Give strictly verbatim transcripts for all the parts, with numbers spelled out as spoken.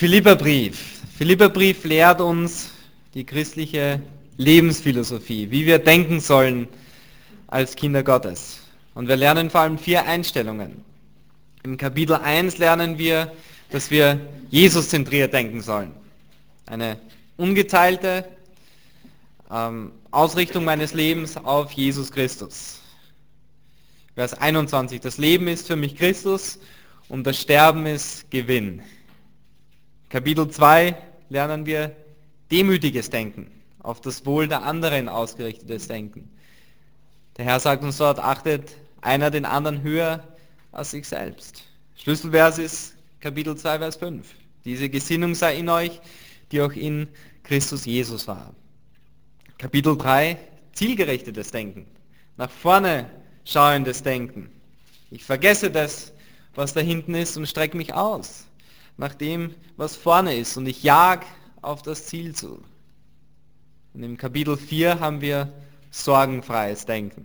Philipperbrief. Philipperbrief lehrt uns die christliche Lebensphilosophie, wie wir denken sollen als Kinder Gottes. Und wir lernen vor allem vier Einstellungen. Im Kapitel eins lernen wir, dass wir Jesus-zentriert denken sollen. Eine ungeteilte ähm, Ausrichtung meines Lebens auf Jesus Christus. Vers einundzwanzig. Das Leben ist für mich Christus und das Sterben ist Gewinn. Kapitel zwei lernen wir demütiges Denken, auf das Wohl der anderen ausgerichtetes Denken. Der Herr sagt uns dort, achtet einer den anderen höher als sich selbst. Schlüsselvers ist Kapitel zwei, Vers fünf. Diese Gesinnung sei in euch, die auch in Christus Jesus war. Kapitel drei, zielgerichtetes Denken, nach vorne schauendes Denken. Ich vergesse das, was da hinten ist und strecke mich aus nach dem, was vorne ist, und ich jag auf das Ziel zu. Und im Kapitel vier haben wir sorgenfreies Denken.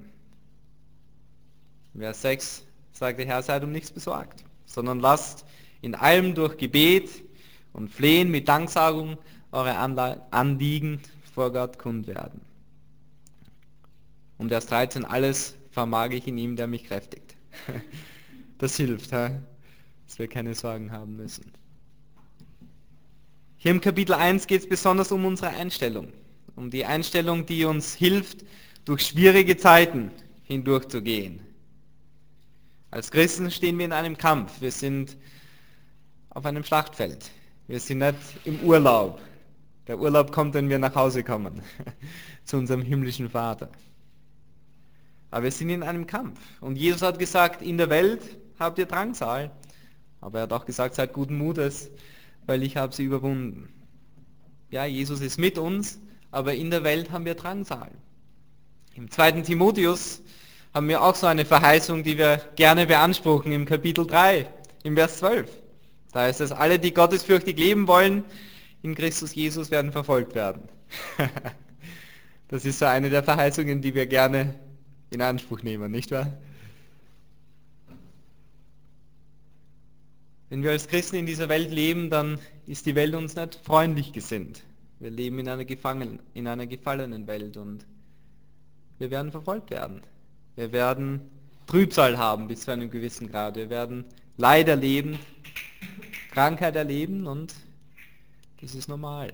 Vers sechs sagt der Herr, seid um nichts besorgt, sondern lasst in allem durch Gebet und Flehen mit Danksagung eure Anliegen vor Gott kund werden. Und Vers dreizehn, alles vermag ich in ihm, der mich kräftigt. Das hilft, dass wir keine Sorgen haben müssen. Hier im Kapitel eins geht es besonders um unsere Einstellung, um die Einstellung, die uns hilft, durch schwierige Zeiten hindurchzugehen. Als Christen stehen wir in einem Kampf. Wir sind auf einem Schlachtfeld. Wir sind nicht im Urlaub. Der Urlaub kommt, wenn wir nach Hause kommen, zu unserem himmlischen Vater. Aber wir sind in einem Kampf. Und Jesus hat gesagt, in der Welt habt ihr Drangsal. Aber er hat auch gesagt, seid guten Mutes, weil ich habe sie überwunden. Ja, Jesus ist mit uns, aber in der Welt haben wir Drangsal. Im zweiten Timotheus haben wir auch so eine Verheißung, die wir gerne beanspruchen, im Kapitel drei, im Vers zwölf. Da heißt es, alle, die gottesfürchtig leben wollen, in Christus Jesus werden verfolgt werden. Das ist so eine der Verheißungen, die wir gerne in Anspruch nehmen, nicht wahr? Wenn wir als Christen in dieser Welt leben, dann ist die Welt uns nicht freundlich gesinnt. Wir leben in einer, Gefangen, in einer gefallenen Welt und wir werden verfolgt werden. Wir werden Trübsal haben bis zu einem gewissen Grad. Wir werden Leid erleben, Krankheit erleben und das ist normal.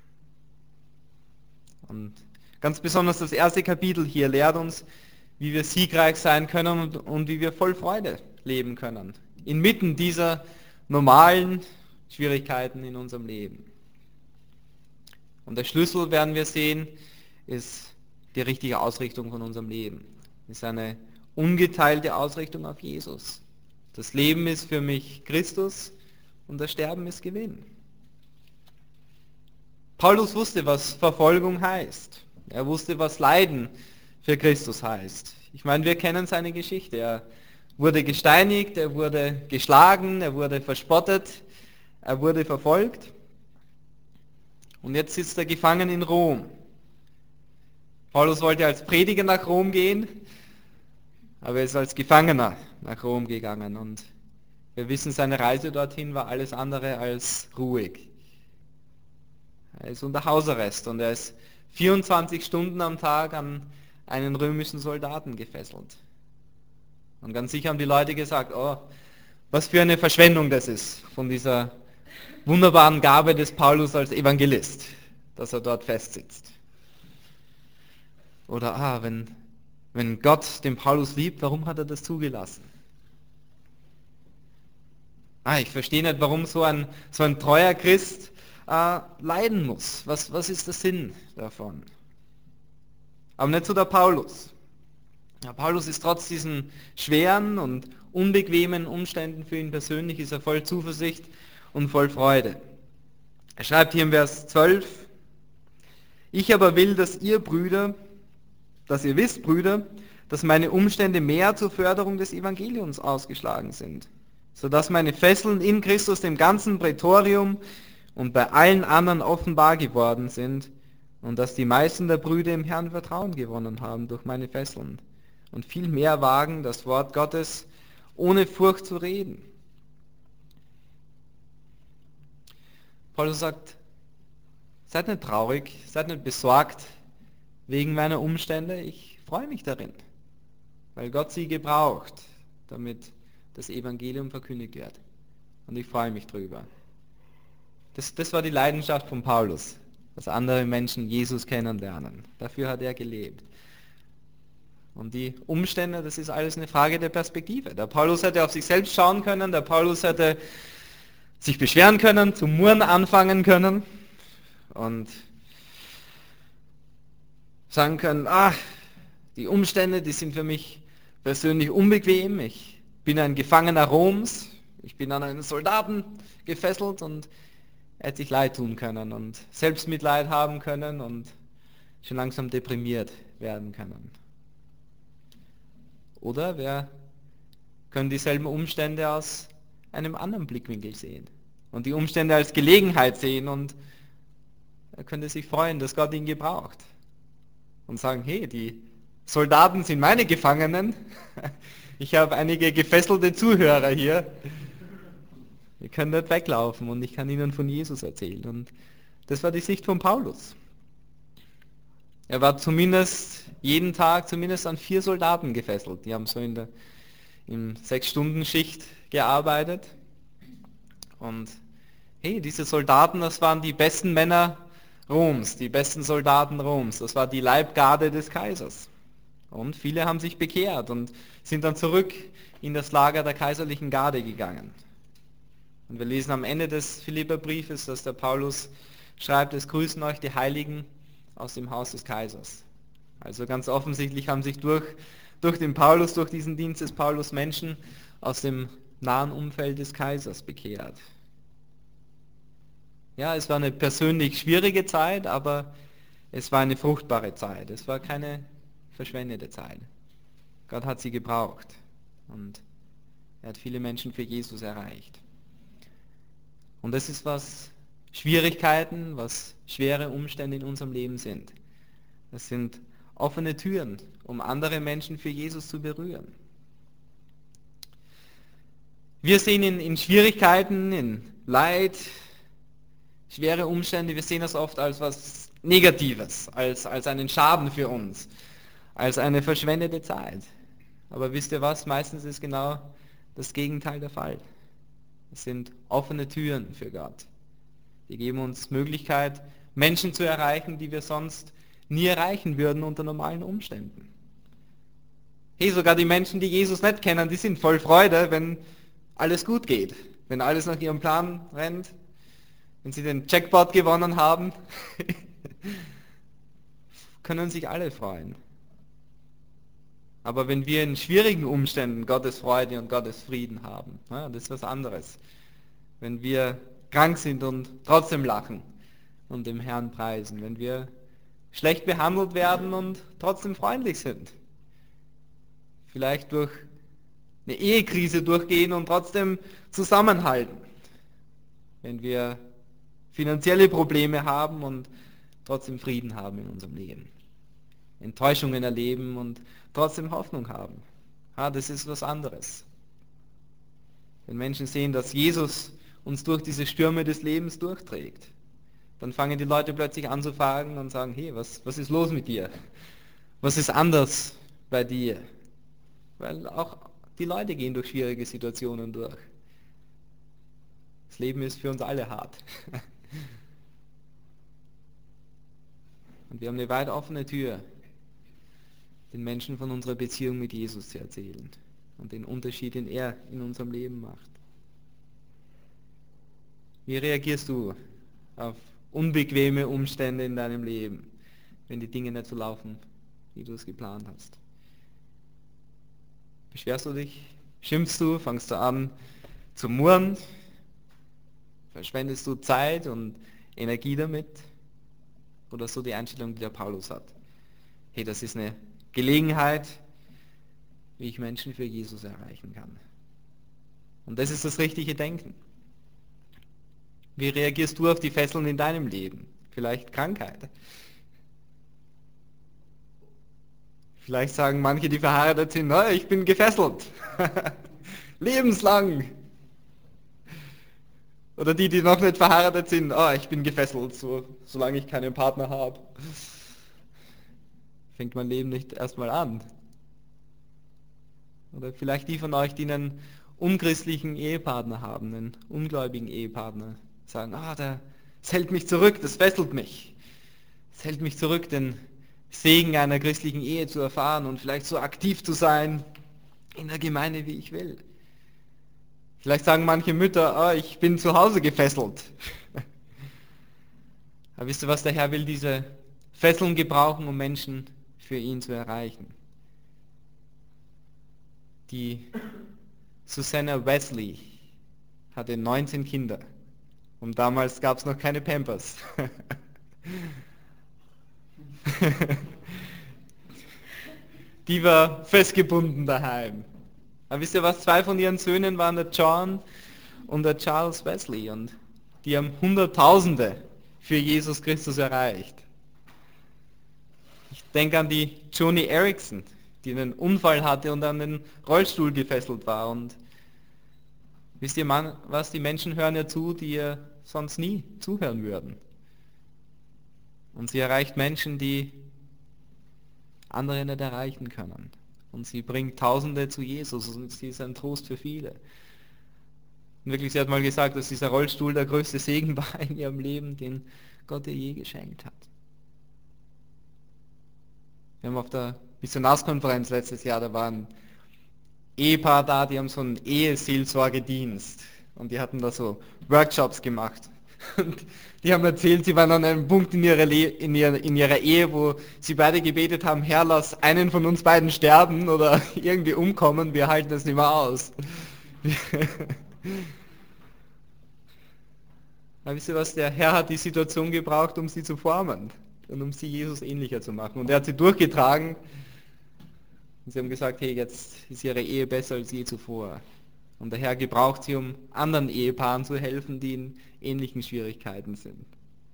Und ganz besonders das erste Kapitel hier lehrt uns, wie wir siegreich sein können und, und wie wir voll Freude leben können. Inmitten dieser normalen Schwierigkeiten in unserem Leben. Und der Schlüssel, werden wir sehen, ist die richtige Ausrichtung von unserem Leben. Es ist eine ungeteilte Ausrichtung auf Jesus. Das Leben ist für mich Christus und das Sterben ist Gewinn. Paulus wusste, was Verfolgung heißt. Er wusste, was Leiden für Christus heißt. Ich meine, wir kennen seine Geschichte. Er wurde gesteinigt, er wurde geschlagen, er wurde verspottet, er wurde verfolgt. Und jetzt sitzt er gefangen in Rom. Paulus wollte als Prediger nach Rom gehen, aber er ist als Gefangener nach Rom gegangen. Und wir wissen, seine Reise dorthin war alles andere als ruhig. Er ist unter Hausarrest und er ist vierundzwanzig Stunden am Tag an einen römischen Soldaten gefesselt. Und ganz sicher haben die Leute gesagt, oh, was für eine Verschwendung das ist von dieser wunderbaren Gabe des Paulus als Evangelist, dass er dort festsitzt. Oder, ah, wenn, wenn Gott den Paulus liebt, warum hat er das zugelassen? Ah, ich verstehe nicht, warum so ein, so ein treuer Christ äh, leiden muss. Was, was ist der Sinn davon? Aber nicht so der Paulus. Ja, Paulus ist trotz diesen schweren und unbequemen Umständen für ihn persönlich, ist er voll Zuversicht und voll Freude. Er schreibt hier im Vers zwölf, ich aber will, dass ihr Brüder, dass ihr wisst, Brüder, dass meine Umstände mehr zur Förderung des Evangeliums ausgeschlagen sind, sodass meine Fesseln in Christus dem ganzen Prätorium und bei allen anderen offenbar geworden sind und dass die meisten der Brüder im Herrn Vertrauen gewonnen haben durch meine Fesseln und viel mehr wagen, das Wort Gottes ohne Furcht zu reden. Paulus sagt, seid nicht traurig, seid nicht besorgt wegen meiner Umstände, ich freue mich darin, weil Gott sie gebraucht, damit das Evangelium verkündigt wird. Und ich freue mich drüber. Das, das war die Leidenschaft von Paulus, dass andere Menschen Jesus kennenlernen. Dafür hat er gelebt. Und die Umstände, das ist alles eine Frage der Perspektive. Der Paulus hätte auf sich selbst schauen können, der Paulus hätte sich beschweren können, zu murren anfangen können und sagen können, ach, die Umstände, die sind für mich persönlich unbequem, ich bin ein Gefangener Roms, ich bin an einen Soldaten gefesselt und er hätte sich leid tun können und Selbstmitleid haben können und schon langsam deprimiert werden können. Oder wir können dieselben Umstände aus einem anderen Blickwinkel sehen und die Umstände als Gelegenheit sehen und er könnte sich freuen, dass Gott ihn gebraucht und sagen, hey, die Soldaten sind meine Gefangenen, ich habe einige gefesselte Zuhörer hier, ihr könnt nicht weglaufen und ich kann ihnen von Jesus erzählen. Und das war die Sicht von Paulus. Er war zumindest jeden Tag zumindest an vier Soldaten gefesselt. Die haben so in der im Sechs-Stunden-Schicht gearbeitet. Und hey, diese Soldaten, das waren die besten Männer Roms, die besten Soldaten Roms. Das war die Leibgarde des Kaisers. Und viele haben sich bekehrt und sind dann zurück in das Lager der kaiserlichen Garde gegangen. Und wir lesen am Ende des Philipperbriefes, dass der Paulus schreibt, es grüßen euch die Heiligen aus dem Haus des Kaisers. Also ganz offensichtlich haben sich durch, durch den Paulus, durch diesen Dienst des Paulus Menschen aus dem nahen Umfeld des Kaisers bekehrt. Ja, es war eine persönlich schwierige Zeit, aber es war eine fruchtbare Zeit. Es war keine verschwendete Zeit. Gott hat sie gebraucht und er hat viele Menschen für Jesus erreicht. Und das ist, was Schwierigkeiten, was schwere Umstände in unserem Leben sind. Das sind offene Türen, um andere Menschen für Jesus zu berühren. Wir sehen in, in Schwierigkeiten, in Leid, schwere Umstände, wir sehen das oft als was Negatives, als, als einen Schaden für uns, als eine verschwendete Zeit. Aber wisst ihr was? Meistens ist genau das Gegenteil der Fall. Es sind offene Türen für Gott. Die geben uns Möglichkeit, Menschen zu erreichen, die wir sonst nie erreichen würden unter normalen Umständen. Hey, sogar die Menschen, die Jesus nicht kennen, die sind voll Freude, wenn alles gut geht, wenn alles nach ihrem Plan rennt, wenn sie den Jackpot gewonnen haben, können sich alle freuen. Aber wenn wir in schwierigen Umständen Gottes Freude und Gottes Frieden haben, ja, das ist was anderes. Wenn wir krank sind und trotzdem lachen und dem Herrn preisen, wenn wir schlecht behandelt werden und trotzdem freundlich sind, vielleicht durch eine Ehekrise durchgehen und trotzdem zusammenhalten, wenn wir finanzielle Probleme haben und trotzdem Frieden haben in unserem Leben, Enttäuschungen erleben und trotzdem Hoffnung haben. Ja, das ist was anderes. Wenn Menschen sehen, dass Jesus uns durch diese Stürme des Lebens durchträgt, dann fangen die Leute plötzlich an zu fragen und sagen, hey, was, was ist los mit dir? Was ist anders bei dir? Weil auch die Leute gehen durch schwierige Situationen durch. Das Leben ist für uns alle hart. Und wir haben eine weit offene Tür, den Menschen von unserer Beziehung mit Jesus zu erzählen und den Unterschied, den er in unserem Leben macht. Wie reagierst du auf unbequeme Umstände in deinem Leben, wenn die Dinge nicht so laufen, wie du es geplant hast? Beschwerst du dich? Schimpfst du? Fangst du an zu murren? Verschwendest du Zeit und Energie damit? Oder so die Einstellung, die der Paulus hat? Hey, das ist eine Gelegenheit, wie ich Menschen für Jesus erreichen kann. Und das ist das richtige Denken. Wie reagierst du auf die Fesseln in deinem Leben? Vielleicht Krankheit. Vielleicht sagen manche, die verheiratet sind, na, ich bin gefesselt. Lebenslang. Oder die, die noch nicht verheiratet sind, oh, ich bin gefesselt, so, solange ich keinen Partner habe. Fängt mein Leben nicht erstmal an. Oder vielleicht die von euch, die einen unchristlichen Ehepartner haben, einen ungläubigen Ehepartner, sagen, ah, der, das hält mich zurück, das fesselt mich. Es hält mich zurück, den Segen einer christlichen Ehe zu erfahren und vielleicht so aktiv zu sein in der Gemeinde, wie ich will. Vielleicht sagen manche Mütter, oh, ich bin zu Hause gefesselt. Aber wisst ihr was, der Herr will diese Fesseln gebrauchen, um Menschen für ihn zu erreichen. Die Susanna Wesley hatte neunzehn Kinder und damals gab es noch keine Pampers. Die war festgebunden daheim. Aber wisst ihr was, zwei von ihren Söhnen waren der John und der Charles Wesley und die haben Hunderttausende für Jesus Christus erreicht. Ich denke an die Joni Erickson, die einen Unfall hatte und an den Rollstuhl gefesselt war. Und wisst ihr was, die Menschen hören ihr zu, die ihr sonst nie zuhören würden. Und sie erreicht Menschen, die andere nicht erreichen können. Und sie bringt Tausende zu Jesus und sie ist ein Trost für viele. Und wirklich, sie hat mal gesagt, dass dieser Rollstuhl der größte Segen war in ihrem Leben, den Gott ihr je geschenkt hat. Wir haben auf der Missionarskonferenz letztes Jahr, da war ein Ehepaar da, die haben so einen Eheseelsorgedienst und die hatten da so Workshops gemacht. Und die haben erzählt, sie waren an einem Punkt in ihrer, Le in, ihrer, in ihrer Ehe, wo sie beide gebetet haben, Herr, lass einen von uns beiden sterben oder irgendwie umkommen, wir halten das nicht mehr aus. Aber wisst ihr was, der Herr hat die Situation gebraucht, um sie zu formen und um sie Jesus ähnlicher zu machen. Und er hat sie durchgetragen und sie haben gesagt, hey, jetzt ist ihre Ehe besser als je zuvor. Und der Herr gebraucht sie, um anderen Ehepaaren zu helfen, die in ähnlichen Schwierigkeiten sind.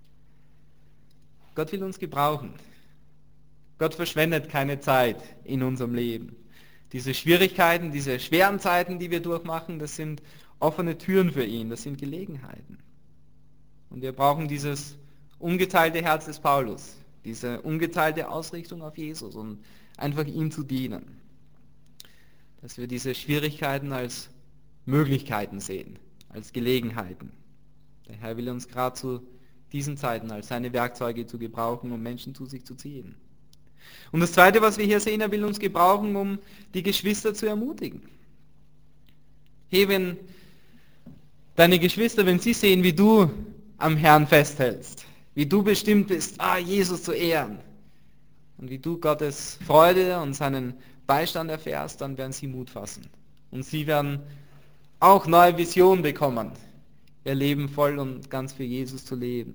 Gott will uns gebrauchen. Gott verschwendet keine Zeit in unserem Leben. Diese Schwierigkeiten, diese schweren Zeiten, die wir durchmachen, das sind offene Türen für ihn, das sind Gelegenheiten. Und wir brauchen dieses ungeteilte Herz des Paulus, diese ungeteilte Ausrichtung auf Jesus und einfach ihm zu dienen. Dass wir diese Schwierigkeiten als Möglichkeiten sehen, als Gelegenheiten. Der Herr will uns gerade zu diesen Zeiten als seine Werkzeuge zu gebrauchen, um Menschen zu sich zu ziehen. Und das Zweite, was wir hier sehen, er will uns gebrauchen, um die Geschwister zu ermutigen. Hey, wenn deine Geschwister, wenn sie sehen, wie du am Herrn festhältst, wie du bestimmt bist, ah, Jesus zu ehren, und wie du Gottes Freude und seinen Beistand erfährst, dann werden sie Mut fassen. Und sie werden auch neue Visionen bekommen, ihr Leben voll und ganz für Jesus zu leben.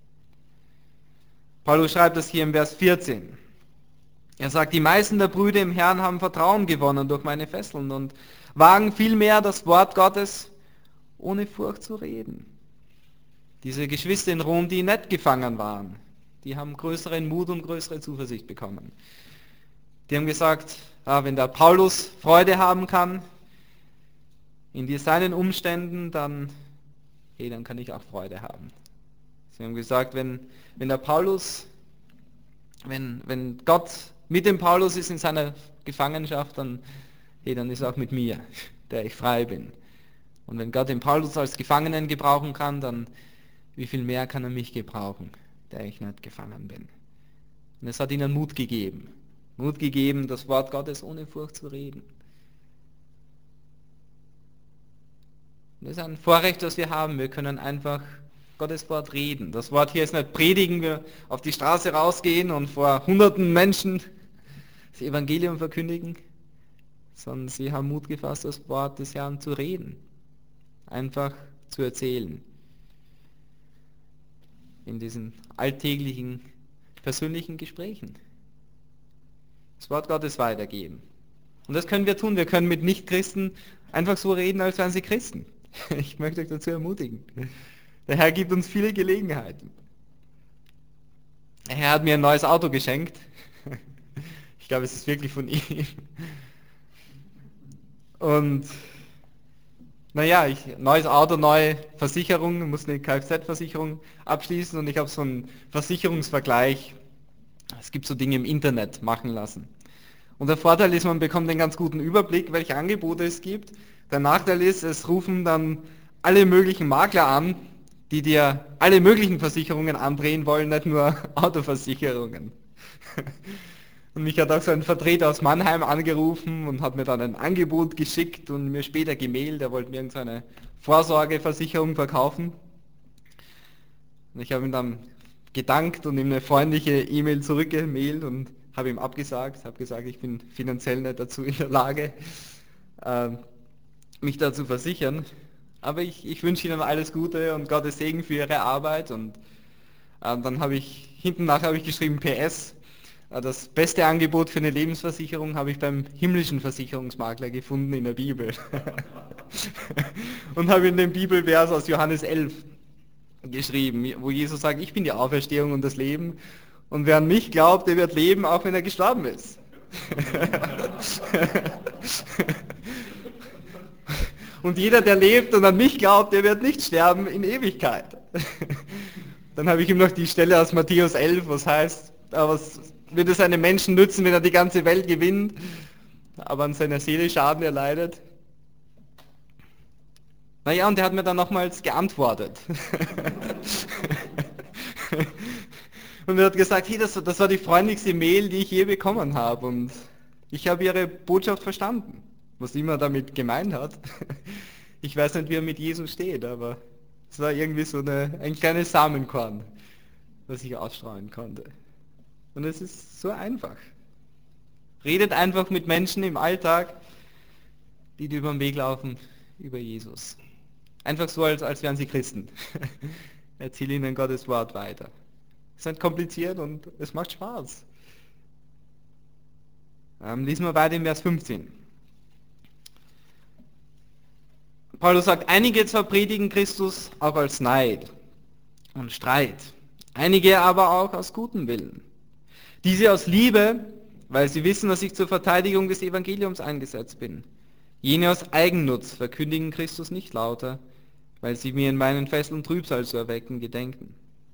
Paulus schreibt das hier im Vers vierzehn. Er sagt, die meisten der Brüder im Herrn haben Vertrauen gewonnen durch meine Fesseln und wagen vielmehr das Wort Gottes ohne Furcht zu reden. Diese Geschwister in Rom, die nicht gefangen waren, die haben größeren Mut und größere Zuversicht bekommen. Die haben gesagt, ah, wenn der Paulus Freude haben kann, in seinen Umständen, dann, hey, dann kann ich auch Freude haben. Sie haben gesagt, wenn, wenn der Paulus, wenn, wenn Gott mit dem Paulus ist in seiner Gefangenschaft, dann, hey, dann ist er auch mit mir, der ich frei bin. Und wenn Gott den Paulus als Gefangenen gebrauchen kann, dann wie viel mehr kann er mich gebrauchen, der ich nicht gefangen bin. Und es hat ihnen Mut gegeben. Mut gegeben, das Wort Gottes ohne Furcht zu reden. Das ist ein Vorrecht, das wir haben. Wir können einfach Gottes Wort reden. Das Wort hier ist nicht predigen, wir auf die Straße rausgehen und vor hunderten Menschen das Evangelium verkündigen, sondern sie haben Mut gefasst, das Wort des Herrn zu reden. Einfach zu erzählen. In diesen alltäglichen, persönlichen Gesprächen. Das Wort Gottes weitergeben. Und das können wir tun. Wir können mit Nichtchristen einfach so reden, als wären sie Christen. Ich möchte euch dazu ermutigen. Der Herr gibt uns viele Gelegenheiten. Der Herr hat mir ein neues Auto geschenkt. Ich glaube, es ist wirklich von ihm. Und Naja, ich, neues Auto, neue Versicherung, muss eine Kfz-Versicherung abschließen und ich habe so einen Versicherungsvergleich. Es gibt so Dinge im Internet machen lassen. Und der Vorteil ist, man bekommt einen ganz guten Überblick, welche Angebote es gibt. Der Nachteil ist, es rufen dann alle möglichen Makler an, die dir alle möglichen Versicherungen andrehen wollen, nicht nur Autoversicherungen. Und mich hat auch so ein Vertreter aus Mannheim angerufen und hat mir dann ein Angebot geschickt und mir später gemailt, er wollte mir irgendeine Vorsorgeversicherung verkaufen. Und ich habe ihm dann gedankt und ihm eine freundliche E-Mail zurückgemailt und habe ihm abgesagt, habe gesagt, ich bin finanziell nicht dazu in der Lage, äh, mich da zu versichern. Aber ich, ich wünsche Ihnen alles Gute und Gottes Segen für Ihre Arbeit. Und äh, dann habe ich, hinten nachher habe ich geschrieben P S, äh, das beste Angebot für eine Lebensversicherung habe ich beim himmlischen Versicherungsmakler gefunden in der Bibel. Und habe in den Bibelvers aus Johannes elf geschrieben, wo Jesus sagt, ich bin die Auferstehung und das Leben. Und wer an mich glaubt, der wird leben, auch wenn er gestorben ist. Und jeder, der lebt und an mich glaubt, der wird nicht sterben in Ewigkeit. Dann habe ich ihm noch die Stelle aus Matthäus elf, was heißt, was wird es einem Menschen nützen, wenn er die ganze Welt gewinnt, aber an seiner Seele Schaden erleidet. Naja, und er hat mir dann nochmals geantwortet. Und er hat gesagt, hey, das, das war die freundlichste Mail, die ich je bekommen habe. Und ich habe Ihre Botschaft verstanden, was immer damit gemeint hat. Ich weiß nicht, wie er mit Jesus steht, aber es war irgendwie so eine, ein kleines Samenkorn, das ich ausstreuen konnte. Und es ist so einfach. Redet einfach mit Menschen im Alltag, die dir über den Weg laufen, über Jesus. Einfach so, als, als wären sie Christen. Erzähl ihnen Gottes Wort weiter. Es ist nicht kompliziert und es macht Spaß. Ähm, lesen wir weiter im Vers fünfzehn. Paulus sagt, einige zwar predigen Christus auch als Neid und Streit, einige aber auch aus gutem Willen. Diese aus Liebe, weil sie wissen, dass ich zur Verteidigung des Evangeliums eingesetzt bin. Jene aus Eigennutz verkündigen Christus nicht lauter, weil sie mir in meinen Fesseln Trübsal zu erwecken gedenken.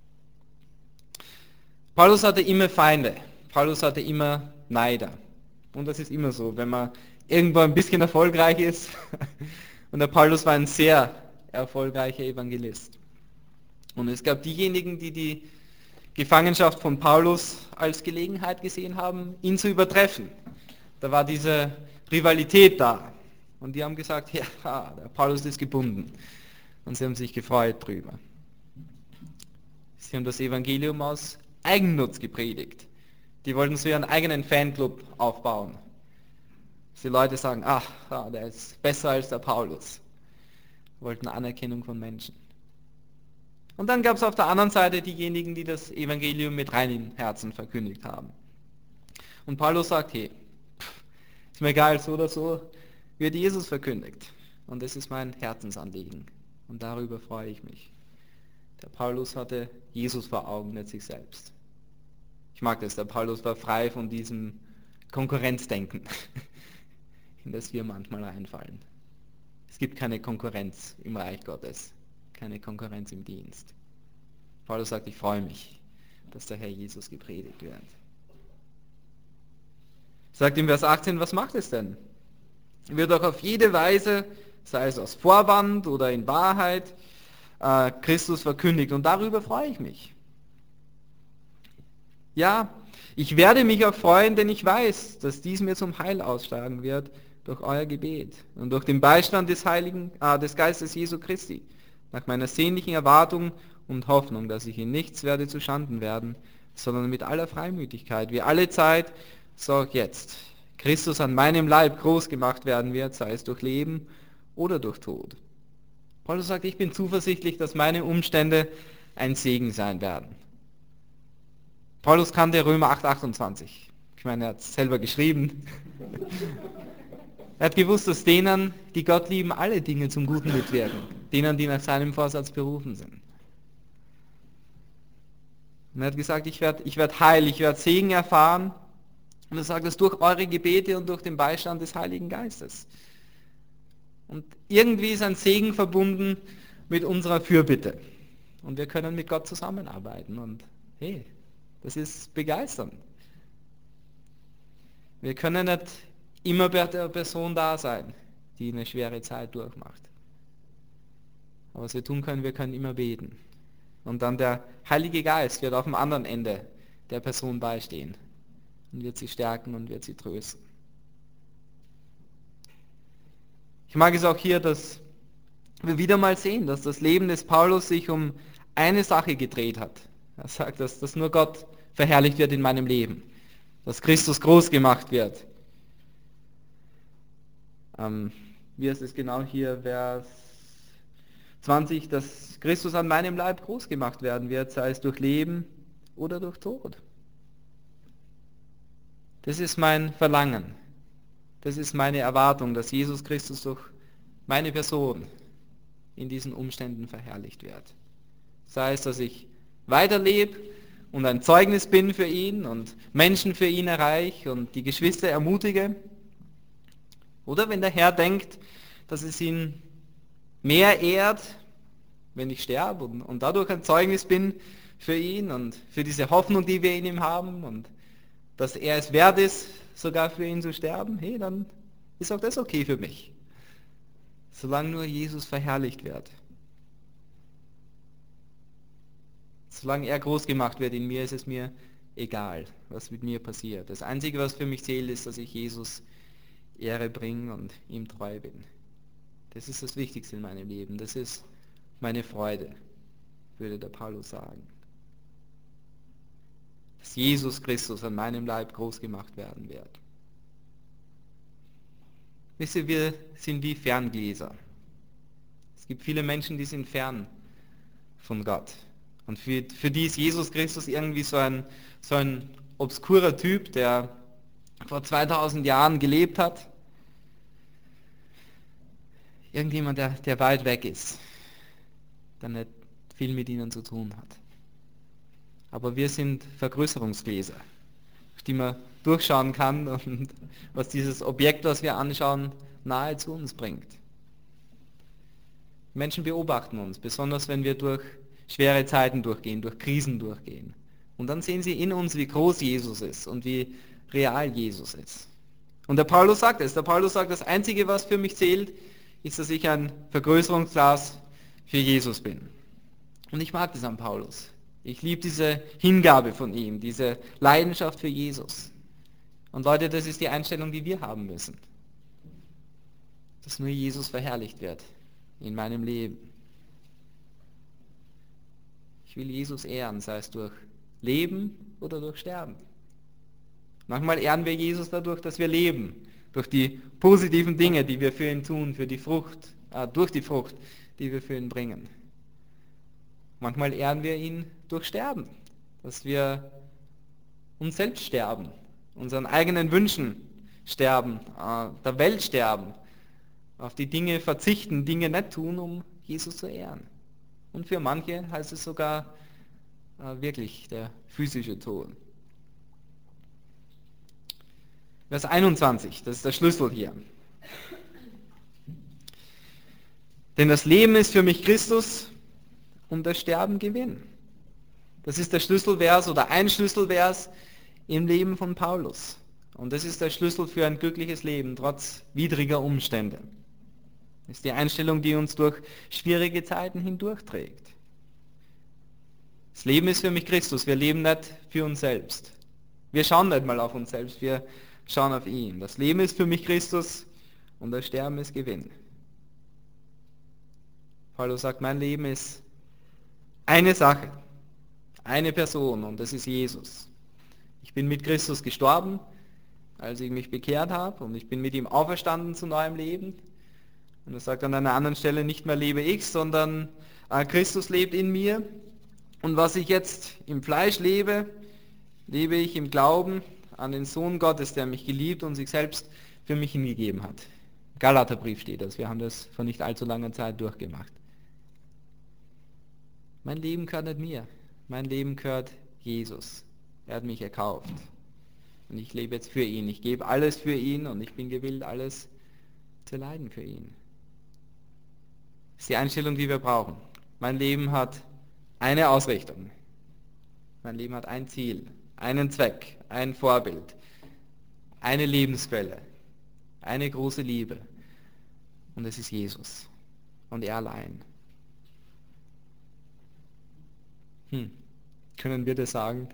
Paulus hatte immer Feinde, Paulus hatte immer Neider. Und das ist immer so, wenn man irgendwo ein bisschen erfolgreich ist. Und der Paulus war ein sehr erfolgreicher Evangelist. Und es gab diejenigen, die die Gefangenschaft von Paulus als Gelegenheit gesehen haben, ihn zu übertreffen. Da war diese Rivalität da. Und die haben gesagt, ja, der Paulus ist gebunden. Und sie haben sich gefreut drüber. Sie haben das Evangelium aus Eigennutz gepredigt. Die wollten so ihren eigenen Fanclub aufbauen. Die Leute sagen, ach, der ist besser als der Paulus. Sie wollten Anerkennung von Menschen. Und dann gab es auf der anderen Seite diejenigen, die das Evangelium mit reinem Herzen verkündigt haben. Und Paulus sagt, hey, ist mir egal, so oder so wird Jesus verkündigt. Und das ist mein Herzensanliegen. Und darüber freue ich mich. Der Paulus hatte Jesus vor Augen, nicht sich selbst. Ich mag das, der Paulus war frei von diesem Konkurrenzdenken, in das wir manchmal reinfallen. Es gibt keine Konkurrenz im Reich Gottes, keine Konkurrenz im Dienst. Paulus sagt, ich freue mich, dass der Herr Jesus gepredigt wird. Sagt im Vers achtzehn, was macht es denn? Wird auch auf jede Weise, sei es aus Vorwand oder in Wahrheit, äh, Christus verkündigt. Und darüber freue ich mich. Ja, ich werde mich auch freuen, denn ich weiß, dass dies mir zum Heil ausschlagen wird durch euer Gebet und durch den Beistand des Heiligen, äh, des Geistes Jesu Christi, nach meiner sehnlichen Erwartung und Hoffnung, dass ich in nichts werde zu Schanden werden, sondern mit aller Freimütigkeit, wie alle Zeit, so auch jetzt, Christus an meinem Leib groß gemacht werden wird, sei es durch Leben oder durch Tod. Paulus sagt, ich bin zuversichtlich, dass meine Umstände ein Segen sein werden. Paulus kannte Römer acht achtundzwanzig. Ich meine, er hat es selber geschrieben. Er hat gewusst, dass denen, die Gott lieben, alle Dinge zum Guten mitwirken. Denen, die nach seinem Vorsatz berufen sind. Und er hat gesagt, ich werde ich werd Heil, ich werde Segen erfahren. Und er sagt, das durch eure Gebete und durch den Beistand des Heiligen Geistes. Und irgendwie ist ein Segen verbunden mit unserer Fürbitte. Und wir können mit Gott zusammenarbeiten. Und hey, das ist begeisternd. Wir können nicht immer bei der Person da sein, die eine schwere Zeit durchmacht. Aber was wir tun können, wir können immer beten. Und dann der Heilige Geist wird auf dem anderen Ende der Person beistehen und wird sie stärken und wird sie trösten. Ich mag es auch hier, dass wir wieder mal sehen, dass das Leben des Paulus sich um eine Sache gedreht hat. Er sagt, dass, dass nur Gott verherrlicht wird in meinem Leben, dass Christus groß gemacht wird. Ähm, wie ist es genau hier, Vers zwanzig, dass Christus an meinem Leib groß gemacht werden wird, sei es durch Leben oder durch Tod. Das ist mein Verlangen. Das ist meine Erwartung, dass Jesus Christus durch meine Person in diesen Umständen verherrlicht wird. Sei es, dass ich weiterlebe und ein Zeugnis bin für ihn und Menschen für ihn erreiche und die Geschwister ermutige. Oder wenn der Herr denkt, dass es ihn mehr ehrt, wenn ich sterbe und, und dadurch ein Zeugnis bin für ihn und für diese Hoffnung, die wir in ihm haben und dass er es wert ist, sogar für ihn zu sterben, hey, dann ist auch das okay für mich. Solange nur Jesus verherrlicht wird. Solange er groß gemacht wird in mir, ist es mir egal, was mit mir passiert. Das Einzige, was für mich zählt, ist, dass ich Jesus Ehre bringe und ihm treu bin. Das ist das Wichtigste in meinem Leben. Das ist meine Freude, würde der Paulus sagen. Dass Jesus Christus an meinem Leib groß gemacht werden wird. Wisst ihr, wir sind wie Ferngläser. Es gibt viele Menschen, die sind fern von Gott. Und für, für die ist Jesus Christus irgendwie so ein, so ein obskurer Typ, der vor zweitausend Jahren gelebt hat. Irgendjemand, der, der weit weg ist, der nicht viel mit ihnen zu tun hat. Aber wir sind Vergrößerungsgläser, auf die man durchschauen kann und was dieses Objekt, was wir anschauen, nahe zu uns bringt. Menschen beobachten uns, besonders wenn wir durch schwere Zeiten durchgehen, durch Krisen durchgehen. Und dann sehen sie in uns, wie groß Jesus ist und wie real Jesus ist. Und der Paulus sagt es. Der Paulus sagt, das Einzige, was für mich zählt, ist, dass ich ein Vergrößerungsglas für Jesus bin. Und ich mag das an Paulus. Ich liebe diese Hingabe von ihm, diese Leidenschaft für Jesus. Und Leute, das ist die Einstellung, die wir haben müssen. Dass nur Jesus verherrlicht wird in meinem Leben. Ich will Jesus ehren, sei es durch Leben oder durch Sterben. Manchmal ehren wir Jesus dadurch, dass wir leben, durch die positiven Dinge, die wir für ihn tun, für die Frucht, äh, durch die Frucht, die wir für ihn bringen. Manchmal ehren wir ihn durch Sterben, dass wir uns selbst sterben, unseren eigenen Wünschen sterben, äh, der Welt sterben, auf die Dinge verzichten, Dinge nicht tun, um Jesus zu ehren. Und für manche heißt es sogar äh, wirklich der physische Tod. Vers einundzwanzig, das ist der Schlüssel hier. Denn das Leben ist für mich Christus und das Sterben Gewinn. Das ist der Schlüsselvers oder ein Schlüsselvers im Leben von Paulus. Und das ist der Schlüssel für ein glückliches Leben, trotz widriger Umstände. Das ist die Einstellung, die uns durch schwierige Zeiten hindurchträgt. Das Leben ist für mich Christus. Wir leben nicht für uns selbst. Wir schauen nicht mal auf uns selbst, wir schauen auf ihn. Das Leben ist für mich Christus und das Sterben ist Gewinn. Paulus sagt, mein Leben ist eine Sache, eine Person und das ist Jesus. Ich bin mit Christus gestorben, als ich mich bekehrt habe und ich bin mit ihm auferstanden zu neuem Leben. Und er sagt an einer anderen Stelle, nicht mehr lebe ich, sondern äh, Christus lebt in mir. Und was ich jetzt im Fleisch lebe, lebe ich im Glauben an den Sohn Gottes, der mich geliebt und sich selbst für mich hingegeben hat. Im Galaterbrief steht das, wir haben das vor nicht allzu langer Zeit durchgemacht. Mein Leben gehört nicht mir, mein Leben gehört Jesus. Er hat mich erkauft. Und ich lebe jetzt für ihn. Ich gebe alles für ihn und ich bin gewillt, alles zu leiden für ihn. Das ist die Einstellung, die wir brauchen. Mein Leben hat eine Ausrichtung. Mein Leben hat ein Ziel, einen Zweck, ein Vorbild, eine Lebensquelle, eine große Liebe. Und es ist Jesus. Und er allein. Hm. Können wir das sagen?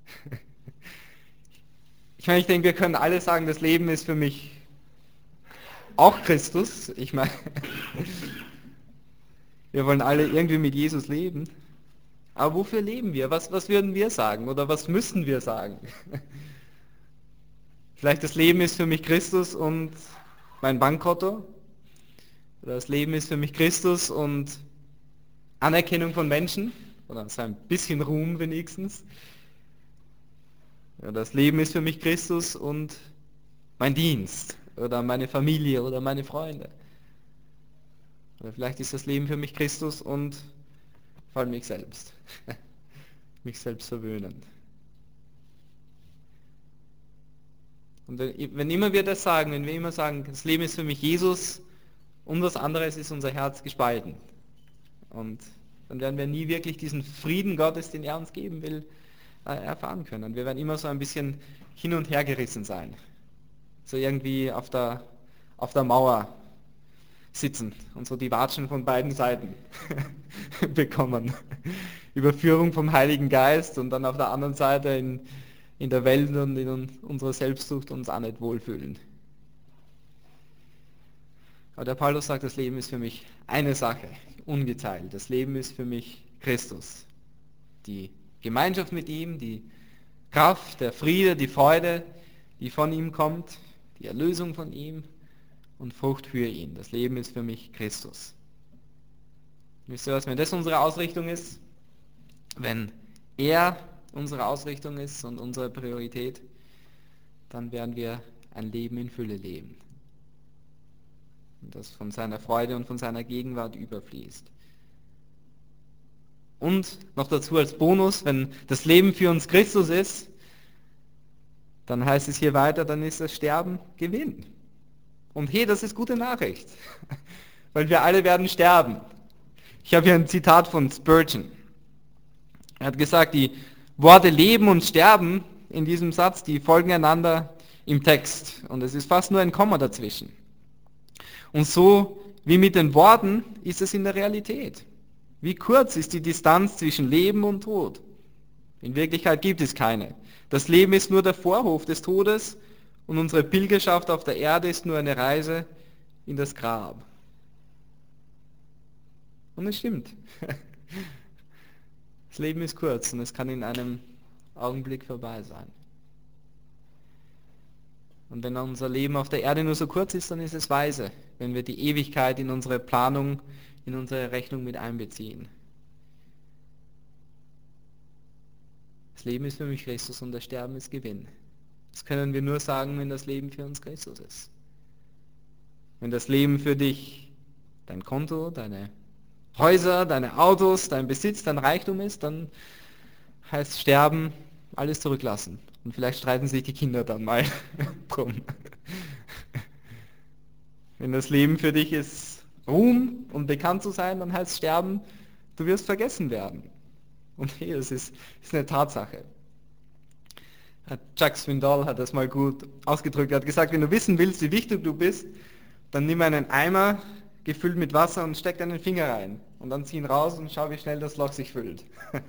Ich meine, ich denke, wir können alle sagen, das Leben ist für mich auch Christus. Ich meine, wir wollen alle irgendwie mit Jesus leben. Aber wofür leben wir? Was, was würden wir sagen? Oder was müssen wir sagen? Vielleicht das Leben ist für mich Christus und mein Bankkonto. Oder das Leben ist für mich Christus und Anerkennung von Menschen. Oder so ein bisschen Ruhm wenigstens. Ja, das Leben ist für mich Christus und mein Dienst. Oder meine Familie oder meine Freunde. Oder vielleicht ist das Leben für mich Christus und vor allem mich selbst. Mich selbst verwöhnend. Und wenn, wenn immer wir das sagen, wenn wir immer sagen, das Leben ist für mich Jesus und was anderes ist unser Herz gespalten. Und dann werden wir nie wirklich diesen Frieden Gottes, den er uns geben will, erfahren können. Wir werden immer so ein bisschen hin und her gerissen sein. So irgendwie auf der, auf der Mauer sitzen und so die Watschen von beiden Seiten bekommen. Überführung vom Heiligen Geist und dann auf der anderen Seite in, in der Welt und in unserer Selbstsucht uns auch nicht wohlfühlen. Aber der Paulus sagt, das Leben ist für mich eine Sache, ungeteilt. Das Leben ist für mich Christus. Die Gemeinschaft mit ihm, die Kraft, der Friede, die Freude, die von ihm kommt, die Erlösung von ihm und Frucht für ihn. Das Leben ist für mich Christus. Wisst ihr was, wenn das unsere Ausrichtung ist, wenn er unsere Ausrichtung ist und unsere Priorität, dann werden wir ein Leben in Fülle leben. Und das von seiner Freude und von seiner Gegenwart überfließt. Und noch dazu als Bonus, wenn das Leben für uns Christus ist, dann heißt es hier weiter, dann ist das Sterben Gewinn. Und hey, das ist gute Nachricht, weil wir alle werden sterben. Ich habe hier ein Zitat von Spurgeon. Er hat gesagt, die Worte Leben und Sterben in diesem Satz, die folgen einander im Text. Und es ist fast nur ein Komma dazwischen. Und so wie mit den Worten ist es in der Realität. Wie kurz ist die Distanz zwischen Leben und Tod? In Wirklichkeit gibt es keine. Das Leben ist nur der Vorhof des Todes und unsere Pilgerschaft auf der Erde ist nur eine Reise in das Grab. Und es stimmt. Das Leben ist kurz und es kann in einem Augenblick vorbei sein. Und wenn unser Leben auf der Erde nur so kurz ist, dann ist es weise, wenn wir die Ewigkeit in unsere Planung, in unsere Rechnung mit einbeziehen. Das Leben ist für mich Christus und das Sterben ist Gewinn. Das können wir nur sagen, wenn das Leben für uns Christus ist. Wenn das Leben für dich dein Konto, deine Häuser, deine Autos, dein Besitz, dein Reichtum ist, dann heißt Sterben alles zurücklassen. Und vielleicht streiten sich die Kinder dann mal drum. Wenn das Leben für dich ist, Ruhm und bekannt zu sein, dann heißt Sterben, du wirst vergessen werden. Und hey, das ist, ist eine Tatsache. Chuck Swindoll hat das mal gut ausgedrückt. Er hat gesagt, wenn du wissen willst, wie wichtig du bist, dann nimm einen Eimer gefüllt mit Wasser und steck deinen Finger rein. Und dann zieh ihn raus und schau, wie schnell das Loch sich füllt.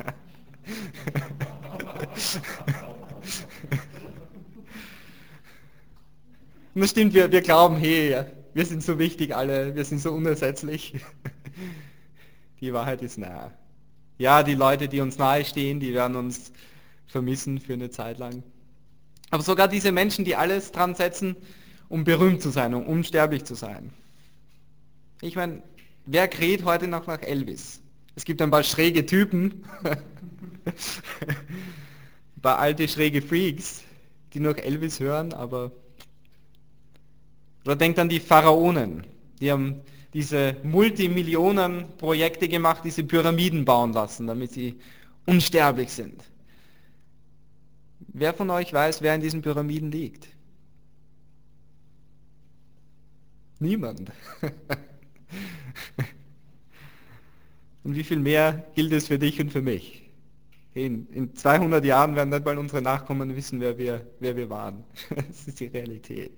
Und das stimmt, wir, wir glauben, hey, wir sind so wichtig alle, wir sind so unersetzlich. Die Wahrheit ist nah. Ja, die Leute, die uns nahe stehen, die werden uns vermissen für eine Zeit lang. Aber sogar diese Menschen, die alles dran setzen, um berühmt zu sein, um unsterblich zu sein. Ich meine, wer kräht heute noch nach Elvis? Es gibt ein paar schräge Typen, ein paar alte schräge Freaks, die noch Elvis hören, aber... Oder denkt an die Pharaonen, die haben diese Multimillionen-Projekte gemacht, diese Pyramiden bauen lassen, damit sie unsterblich sind. Wer von euch weiß, wer in diesen Pyramiden liegt? Niemand. Und wie viel mehr gilt es für dich und für mich? In, in zweihundert Jahren werden nicht mal unsere Nachkommen wissen, wer wir, wer wir waren. Das ist die Realität.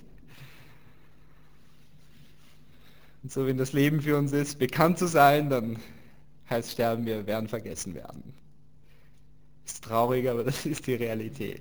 Und so, wenn das Leben für uns ist, bekannt zu sein, dann heißt sterben, wir werden vergessen werden. Ist traurig, aber das ist die Realität.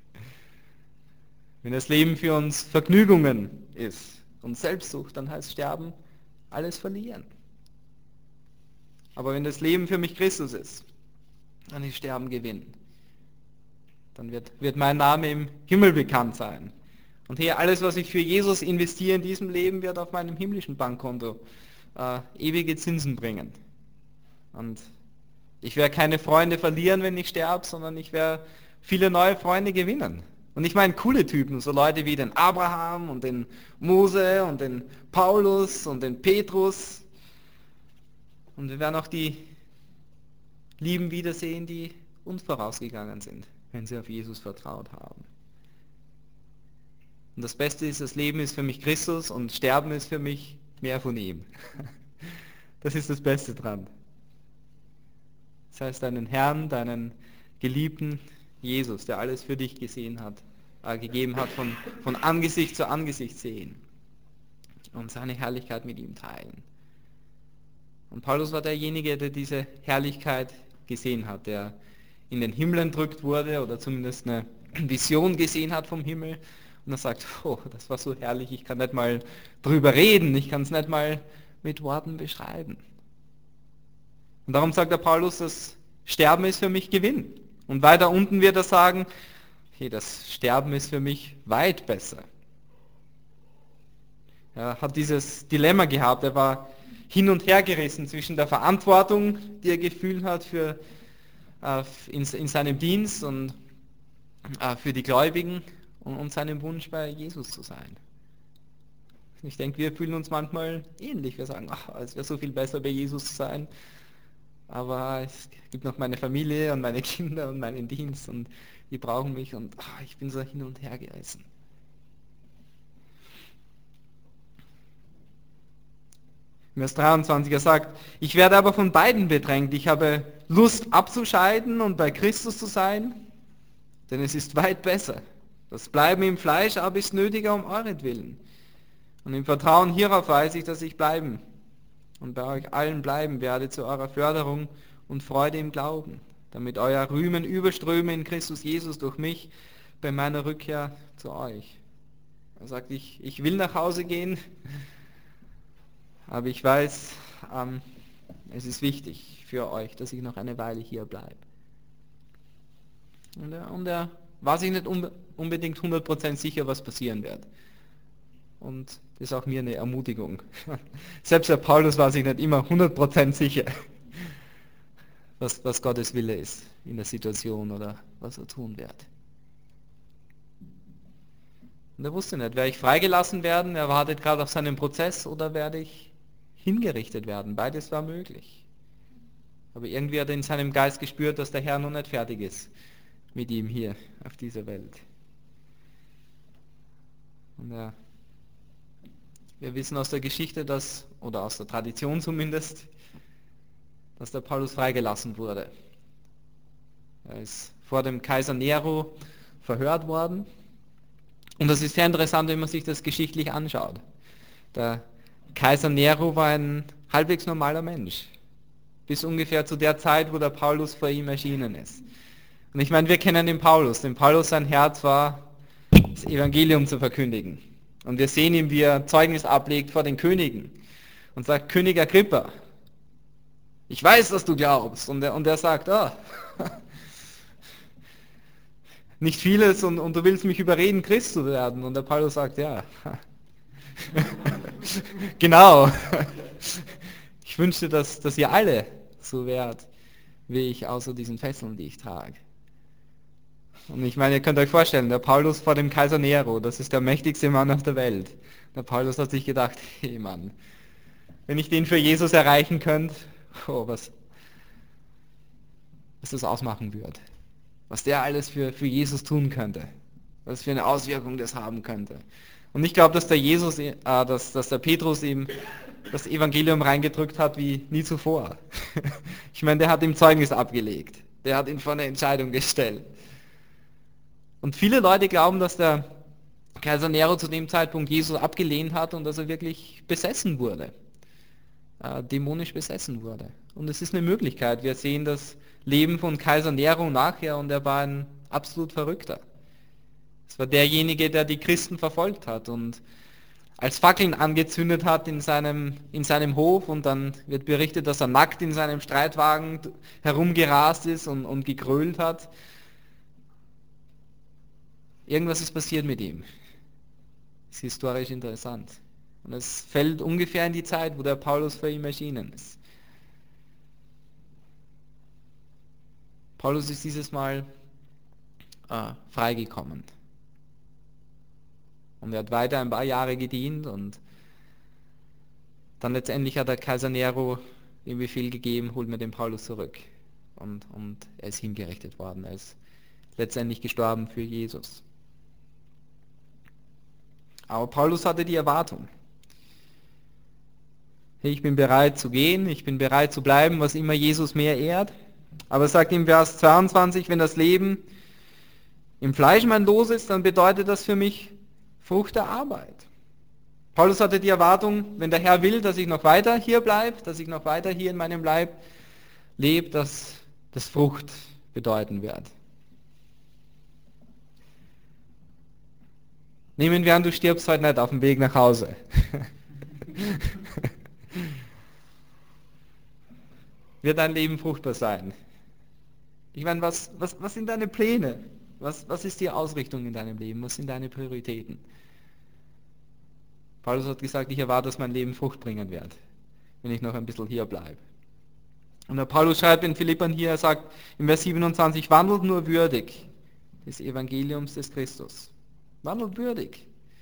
Wenn das Leben für uns Vergnügungen ist und Selbstsucht, dann heißt sterben, alles verlieren. Aber wenn das Leben für mich Christus ist, dann ist Sterben Gewinn. Dann wird, wird mein Name im Himmel bekannt sein. Und hier alles, was ich für Jesus investiere in diesem Leben, wird auf meinem himmlischen Bankkonto äh, ewige Zinsen bringen. Und ich werde keine Freunde verlieren, wenn ich sterbe, sondern ich werde viele neue Freunde gewinnen. Und ich meine coole Typen, so Leute wie den Abraham und den Mose und den Paulus und den Petrus. Und wir werden auch die Lieben wiedersehen, die uns vorausgegangen sind, wenn sie auf Jesus vertraut haben. Und das Beste ist, das Leben ist für mich Christus und Sterben ist für mich mehr von ihm. Das ist das Beste dran. Das heißt, deinen Herrn, deinen geliebten Jesus, der alles für dich gesehen hat, äh, gegeben hat, von, von Angesicht zu Angesicht sehen und seine Herrlichkeit mit ihm teilen. Und Paulus war derjenige, der diese Herrlichkeit gesehen hat, der in den Himmel entrückt wurde oder zumindest eine Vision gesehen hat vom Himmel. Und er sagt, oh, das war so herrlich, ich kann nicht mal drüber reden, ich kann es nicht mal mit Worten beschreiben. Und darum sagt der Paulus, das Sterben ist für mich Gewinn. Und weiter unten wird er sagen, hey, das Sterben ist für mich weit besser. Er hat dieses Dilemma gehabt, er war hin und her gerissen zwischen der Verantwortung, die er gefühlt hat für, äh, in, in seinem Dienst und äh, für die Gläubigen und, und seinem Wunsch, bei Jesus zu sein. Ich denke, wir fühlen uns manchmal ähnlich. Wir sagen, ach, es wäre so viel besser, bei Jesus zu sein. Aber es gibt noch meine Familie und meine Kinder und meinen Dienst und die brauchen mich und ach, ich bin so hin und her gerissen. Vers dreiundzwanzig, er sagt, ich werde aber von beiden bedrängt. Ich habe Lust abzuscheiden und bei Christus zu sein, denn es ist weit besser. Das Bleiben im Fleisch aber ist nötiger um euretwillen. Und im Vertrauen hierauf weiß ich, dass ich bleiben und bei euch allen bleiben werde zu eurer Förderung und Freude im Glauben, damit euer Rühmen überströme in Christus Jesus durch mich bei meiner Rückkehr zu euch. Er sagt, ich, ich will nach Hause gehen, aber ich weiß, ähm, es ist wichtig für euch, dass ich noch eine Weile hier bleibe. Und er, und er war sich nicht unbedingt hundert Prozent sicher, was passieren wird. Und das ist auch mir eine Ermutigung. Selbst der Paulus war sich nicht immer hundert Prozent sicher, was, was Gottes Wille ist in der Situation oder was er tun wird. Und er wusste nicht, werde ich freigelassen werden, er wartet gerade auf seinen Prozess, oder werde ich hingerichtet werden. Beides war möglich. Aber irgendwie hat er in seinem Geist gespürt, dass der Herr noch nicht fertig ist mit ihm hier auf dieser Welt. Und er Wir wissen aus der Geschichte, dass, oder aus der Tradition zumindest, dass der Paulus freigelassen wurde. Er ist vor dem Kaiser Nero verhört worden. Und das ist sehr interessant, wenn man sich das geschichtlich anschaut. Der Kaiser Nero war ein halbwegs normaler Mensch. Bis ungefähr zu der Zeit, wo der Paulus vor ihm erschienen ist. Und ich meine, wir kennen den Paulus. Denn Paulus, sein Herz war, das Evangelium zu verkündigen. Und wir sehen ihn, wie er Zeugnis ablegt vor den Königen und sagt, König Agrippa, ich weiß, dass du glaubst. Und er, und er sagt, ah, nicht vieles und, und du willst mich überreden, Christ zu werden. Und der Paulus sagt, ja, genau. Ich wünschte, dass, dass ihr alle so wärt, wie ich, außer diesen Fesseln, die ich trage. Und ich meine, ihr könnt euch vorstellen, der Paulus vor dem Kaiser Nero, das ist der mächtigste Mann auf der Welt. Der Paulus hat sich gedacht, hey Mann, wenn ich den für Jesus erreichen könnte, oh, was, was das ausmachen würde. Was der alles für, für Jesus tun könnte. Was für eine Auswirkung das haben könnte. Und ich glaube, dass der Jesus, äh, dass, dass der Petrus ihm das Evangelium reingedrückt hat wie nie zuvor. Ich meine, der hat ihm Zeugnis abgelegt. Der hat ihn vor eine Entscheidung gestellt. Und viele Leute glauben, dass der Kaiser Nero zu dem Zeitpunkt Jesus abgelehnt hat und dass er wirklich besessen wurde. Äh, dämonisch besessen wurde. Und es ist eine Möglichkeit. Wir sehen das Leben von Kaiser Nero nachher und er war ein absolut Verrückter. Es war derjenige, der die Christen verfolgt hat und als Fackeln angezündet hat in seinem, in seinem Hof und dann wird berichtet, dass er nackt in seinem Streitwagen herumgerast ist und, und gegrölt hat. Irgendwas ist passiert mit ihm. Das ist historisch interessant. Und es fällt ungefähr in die Zeit, wo der Paulus vor ihm erschienen ist. Paulus ist dieses Mal äh, freigekommen. Und er hat weiter ein paar Jahre gedient und dann letztendlich hat der Kaiser Nero den Befehl gegeben, holt mir den Paulus zurück. Und, und er ist hingerichtet worden. Er ist letztendlich gestorben für Jesus. Aber Paulus hatte die Erwartung. Hey, ich bin bereit zu gehen, ich bin bereit zu bleiben, was immer Jesus mehr ehrt. Aber er sagt im Vers zweiundzwanzig, wenn das Leben im Fleisch mein Los ist, dann bedeutet das für mich Frucht der Arbeit. Paulus hatte die Erwartung, wenn der Herr will, dass ich noch weiter hier bleibe, dass ich noch weiter hier in meinem Leib lebe, dass das Frucht bedeuten wird. Nehmen wir an, du stirbst heute nicht auf dem Weg nach Hause. Wird dein Leben fruchtbar sein? Ich meine, was, was, was sind deine Pläne? Was, was ist die Ausrichtung in deinem Leben? Was sind deine Prioritäten? Paulus hat gesagt, ich erwarte, dass mein Leben Frucht bringen wird, wenn ich noch ein bisschen hier bleibe. Und der Paulus schreibt in Philippern hier, er sagt im Vers siebenundzwanzig, wandelt nur würdig des Evangeliums des Christus. Wandelt würdig.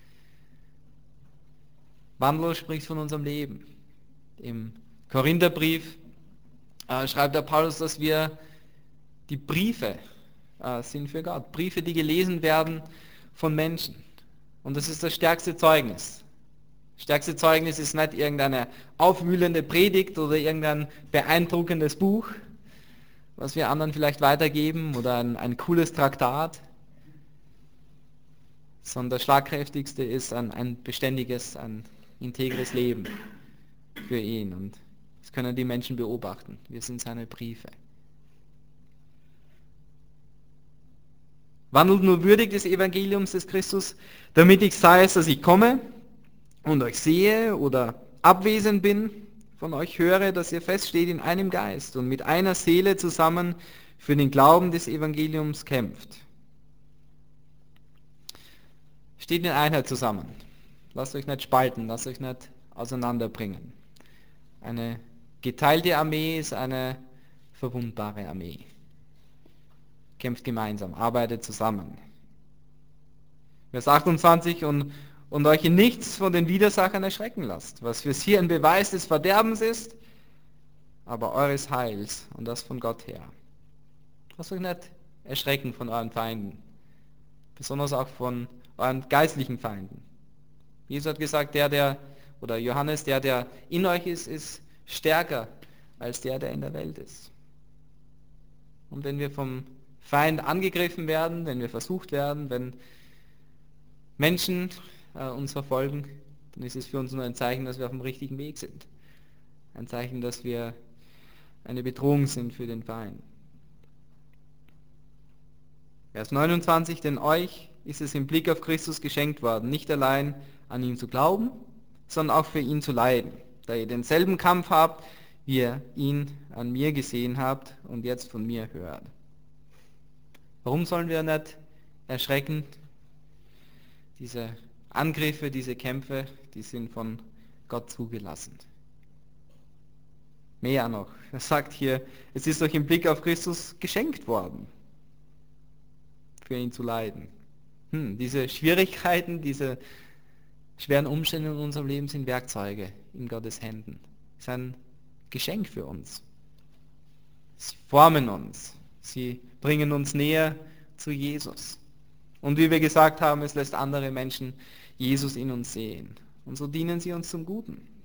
Wandel spricht von unserem Leben. Im Korintherbrief äh, schreibt der Paulus, dass wir die Briefe äh, sind für Gott. Briefe, die gelesen werden von Menschen. Und das ist das stärkste Zeugnis. Das stärkste Zeugnis ist nicht irgendeine aufwühlende Predigt oder irgendein beeindruckendes Buch, was wir anderen vielleicht weitergeben oder ein, ein cooles Traktat, sondern das Schlagkräftigste ist ein, ein beständiges, ein integres Leben für ihn. Und das können die Menschen beobachten. Wir sind seine Briefe. Wandelt nur würdig des Evangeliums des Christus, damit ich sei, dass ich komme und euch sehe oder abwesend bin, von euch höre, dass ihr feststeht in einem Geist und mit einer Seele zusammen für den Glauben des Evangeliums kämpft. Steht in Einheit zusammen. Lasst euch nicht spalten, lasst euch nicht auseinanderbringen. Eine geteilte Armee ist eine verwundbare Armee. Kämpft gemeinsam, arbeitet zusammen. Vers achtundzwanzig, und, und euch in nichts von den Widersachern erschrecken lasst, was für sie ein Beweis des Verderbens ist, aber eures Heils und das von Gott her. Lasst euch nicht erschrecken von euren Feinden, besonders auch von euren geistlichen Feinden. Jesus hat gesagt, der, der, oder Johannes, der, der in euch ist, ist stärker als der, der in der Welt ist. Und wenn wir vom Feind angegriffen werden, wenn wir versucht werden, wenn Menschen äh, uns verfolgen, dann ist es für uns nur ein Zeichen, dass wir auf dem richtigen Weg sind. Ein Zeichen, dass wir eine Bedrohung sind für den Feind. Vers neunundzwanzig, denn euch ist es im Blick auf Christus geschenkt worden, nicht allein an ihn zu glauben, sondern auch für ihn zu leiden, da ihr denselben Kampf habt, wie ihr ihn an mir gesehen habt und jetzt von mir hört. Warum sollen wir nicht erschrecken? Diese Angriffe, diese Kämpfe, die sind von Gott zugelassen. Mehr noch, er sagt hier, es ist euch im Blick auf Christus geschenkt worden, für ihn zu leiden. Hm, diese Schwierigkeiten, diese schweren Umstände in unserem Leben sind Werkzeuge in Gottes Händen. Es ist ein Geschenk für uns. Sie formen uns. Sie bringen uns näher zu Jesus. Und wie wir gesagt haben, es lässt andere Menschen Jesus in uns sehen. Und so dienen sie uns zum Guten.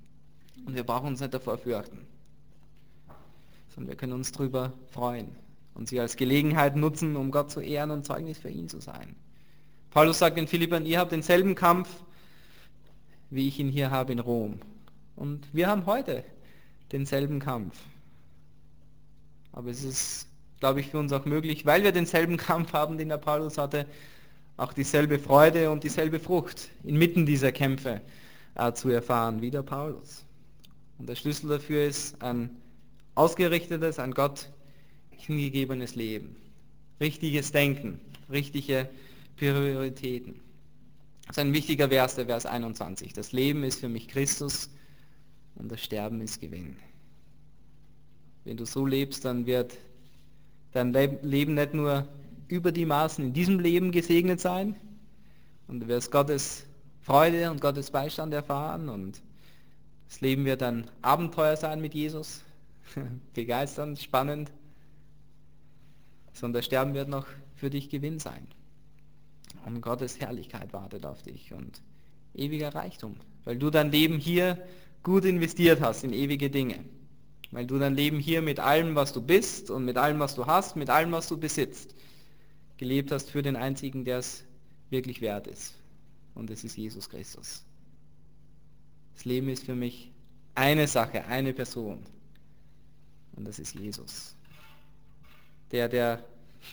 Und wir brauchen uns nicht davor fürchten, sondern wir können uns darüber freuen und sie als Gelegenheit nutzen, um Gott zu ehren und Zeugnis für ihn zu sein. Paulus sagt in Philippern, ihr habt denselben Kampf, wie ich ihn hier habe in Rom. Und wir haben heute denselben Kampf. Aber es ist, glaube ich, für uns auch möglich, weil wir denselben Kampf haben, den der Paulus hatte, auch dieselbe Freude und dieselbe Frucht inmitten dieser Kämpfe äh, zu erfahren, wie der Paulus. Und der Schlüssel dafür ist ein ausgerichtetes, an Gott hingegebenes Leben. Richtiges Denken, richtige Prioritäten. Das ist ein wichtiger Vers, der Vers einundzwanzig. Das Leben ist für mich Christus und das Sterben ist Gewinn. Wenn du so lebst, dann wird dein Leben nicht nur über die Maßen in diesem Leben gesegnet sein und du wirst Gottes Freude und Gottes Beistand erfahren und das Leben wird ein Abenteuer sein mit Jesus, begeisternd, spannend, sondern das Sterben wird noch für dich Gewinn sein. Und Gottes Herrlichkeit wartet auf dich und ewiger Reichtum, weil du dein Leben hier gut investiert hast in ewige Dinge. Weil du dein Leben hier mit allem, was du bist und mit allem, was du hast, mit allem, was du besitzt, gelebt hast für den Einzigen, der es wirklich wert ist. Und es ist Jesus Christus. Das Leben ist für mich eine Sache, eine Person. Und das ist Jesus. Der, der,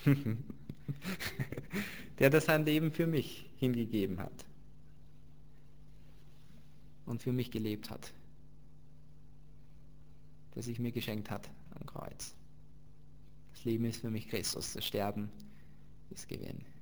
der das sein Leben für mich hingegeben hat. Und für mich gelebt hat. Das sich mir geschenkt hat am Kreuz. Das Leben ist für mich Christus, das Sterben ist Gewinn.